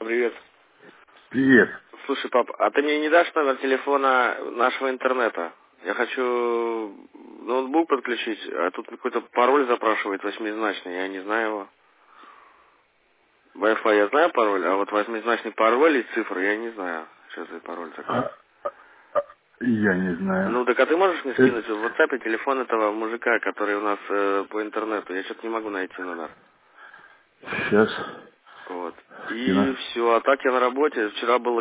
Привет. Привет. Слушай, пап, а ты мне не дашь номер телефона нашего интернета? Я хочу ноутбук подключить, а тут какой-то пароль запрашивает восьмизначный, я не знаю его. Wi-Fi я знаю пароль, а вот восьмизначный пароль из цифр я не знаю. Что за пароль такой? Я не знаю. Ну, так а ты можешь мне скинуть в WhatsApp телефон этого мужика, который у нас по интернету? Я что-то не могу найти номер. Сейчас. Вот. Скину. И все, а так я на работе. Вчера было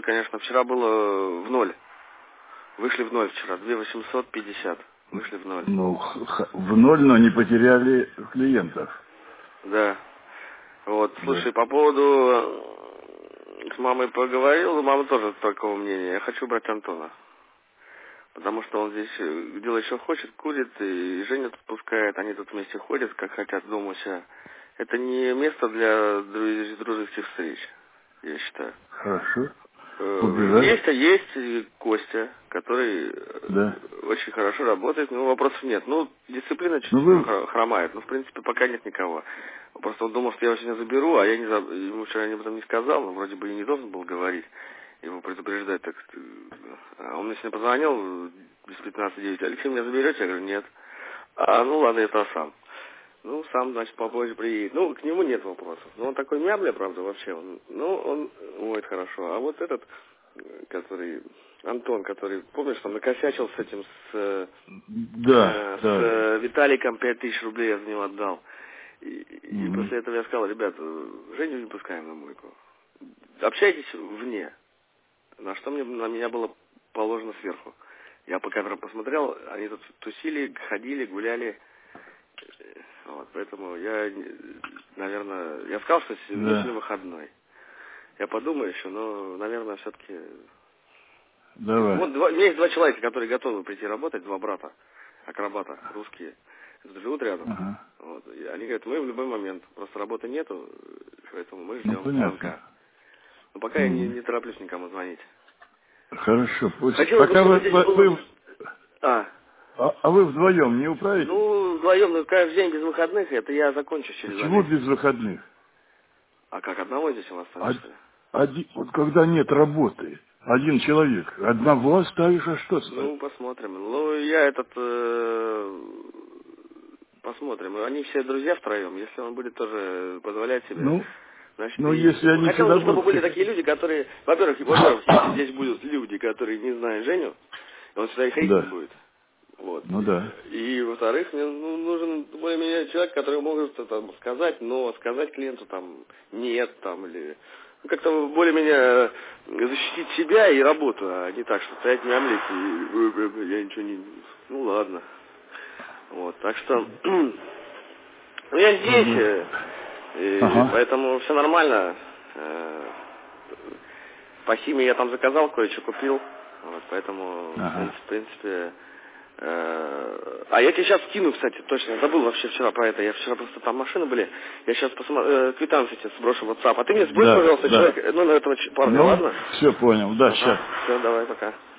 в ноль. Вышли в ноль вчера, 2850. Вышли в ноль. Ну, в ноль, но не потеряли клиентов. Да. Вот, Да. слушай, по поводу с мамой поговорил, мама тоже такого мнения. Я хочу брать Антона. Потому что он здесь делает, что хочет, курит, и Женя тут пускает, они тут вместе ходят, как хотят дома у себя. Это не место для дружеских встреч, я считаю. Хорошо. Убежать? Есть Костя, который Да. очень хорошо работает, но вопросов нет. Ну, дисциплина Ну чуть-чуть вы... хромает, но в принципе пока нет никого. Просто он думал, что я его сегодня заберу, а я ему вчера об этом не сказал, но вроде бы и не должен был говорить, его предупреждать. Так, а он мне сегодня позвонил без 15:09, Алексей, меня заберете? Я говорю, нет. Ну ладно, это сам. Ну, сам, значит, попозже приедет. Ну, к нему нет вопросов. Но он такой мябля, правда, вообще. Он моет хорошо. А вот этот, который, Антон, который, помнишь, он накосячил с этим, Да, да. с Виталиком 5000 рублей я за него отдал. И Угу. после этого я сказал, ребят, Женю не пускаем на мойку. Общайтесь вне. На меня было положено сверху. Я по камерам посмотрел, они тут тусили, ходили, гуляли. Вот, поэтому наверное, я сказал, что сегодня Да. выходной. Я подумаю еще, но, наверное, все-таки... Давай. Вот у меня есть два человека, которые готовы прийти работать, два брата, акробата, русские, живут рядом. Ага. Вот, и они говорят, мы в любой момент, просто работы нету, поэтому мы Ну, ждем понятно. звонка. Но пока я Угу. не тороплюсь никому звонить. Хорошо. Пусть... Хотелось бы, Пока чтобы здесь было... А вы вдвоем не управитесь? Ну, вдвоем, каждый день без выходных, это я закончу через 2 Почему месяца. без выходных? А как, одного здесь у вас оставить, что ли? Вот когда нет работы, один человек, одного оставишь, а что Ну, ставишь? посмотрим. Ну, я посмотрим. Они все друзья втроем. Если он будет тоже позволять себе, Ну, значит, ну и... если они Хотелось сюда бы, чтобы будут... были такие люди, которые... Во-первых, если здесь будут люди, которые не знают Женю, он сюда и ходить не Да, будет. Вот. ну да. И во-вторых, мне нужен более-менее человек, который может там сказать, но сказать клиенту там нет, там, или как-то более-менее защитить себя и работу, а не так, что стоять мямлить и я ничего не... Ну ладно. Вот, так что ну, я здесь, Угу. и Ага, поэтому все нормально. По химии я там заказал, кое-что купил. Вот, поэтому, ага. в принципе... А я тебе сейчас скину, кстати, точно, я забыл вообще вчера про это. Я вчера просто там машины были. Я сейчас квитанции тебе сброшу в WhatsApp. А ты мне сбрось, Да, пожалуйста, да. человека, номер этого парня, Ну, ладно? все понял, да, Ага, сейчас. все, давай, пока.